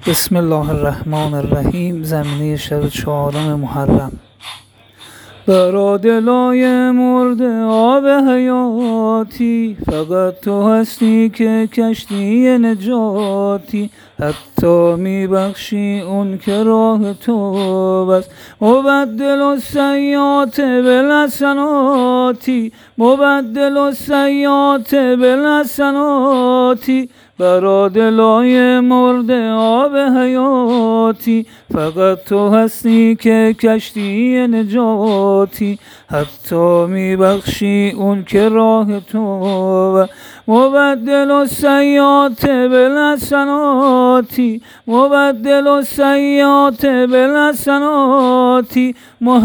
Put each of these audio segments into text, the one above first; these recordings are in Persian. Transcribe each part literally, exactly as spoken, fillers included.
بسم الله الرحمن الرحیم. زمینه شب چهارم محرم. برا دلای مرده آب حیاتی، فقط تو هستی که کشتی نجاتی. حتی میبخشی اون که راه تو بس، مبدل و سیات بالحسناتی، مبدل و سیات بالحسناتی. برا دلای مرده آب حیاتی، فقط تو هستی که کشتی نجاتی. حتی میبخشی اون که راه تو، مبدل و سیات بالحسناتی، مبدل و سیات بالحسناتی.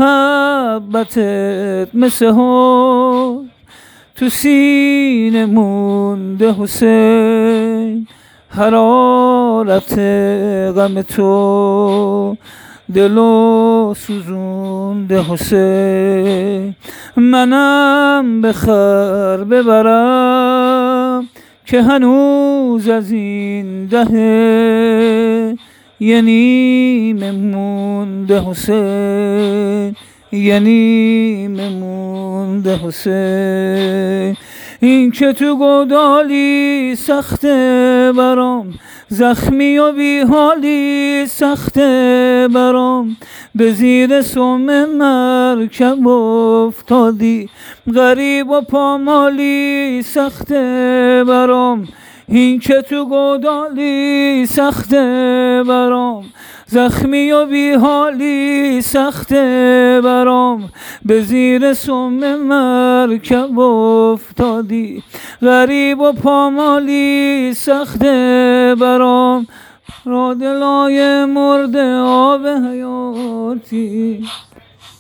محبتت مثل ها تو سینه مونده حسین، حرارت غم تو دلو سوزونده حسین. منم بخر ببرم که هنوز از این دهه یه نیمه مونده حسین، یه نیمه مونده حسین. این که تو گودالی سخته برام، زخمی و بیحالی سخته برام. به زیر سم مرکب افتادی، غریب و پامالی سخته برام. این که تو گودالی سخته برام، زخمی و بیحالی سخته برام. به زیر سم مرکب افتادی، غریب و پامالی سخته برام. را دلای مرده آب حیاتی.